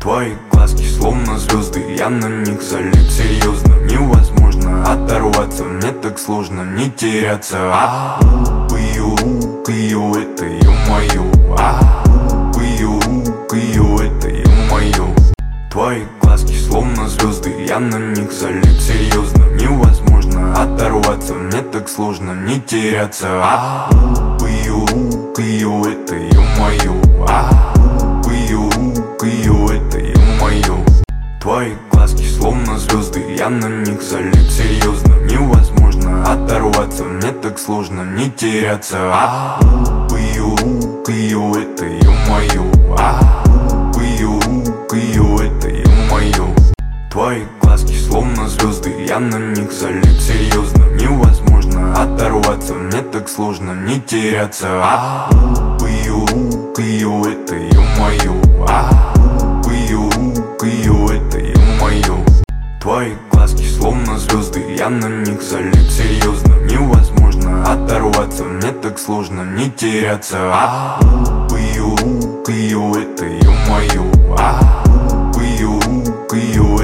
Твои глазки словно звезды, я на них залип серьезно. Невозможно оторваться, мне так сложно не теряться. Кыю, это ё-моё. Кыю, это ё-моё. Твои глазки словно звезды, я на них залип серьезно. Невозможно оторваться, мне так сложно не теряться. Кыю, это ё-моё. Кыю, это ё-моё. Твои глазки словно звезды, я на них залип серьезно. Невозможно оторваться, мне так сложно не теряться. Кыю, это ё-моё. Кыю, это ё-моё. Твои глазки словно звезды, я на них залип серьезно. Невозможно оторваться, мне так сложно не теряться. Кыю, это ё-моё. Кыю, это ё-моё. Твои глазки словно звезды, я на них залип серьезно. Невозможно оторваться, мне так сложно не теряться. Кыю, это ё-моё. Кыю,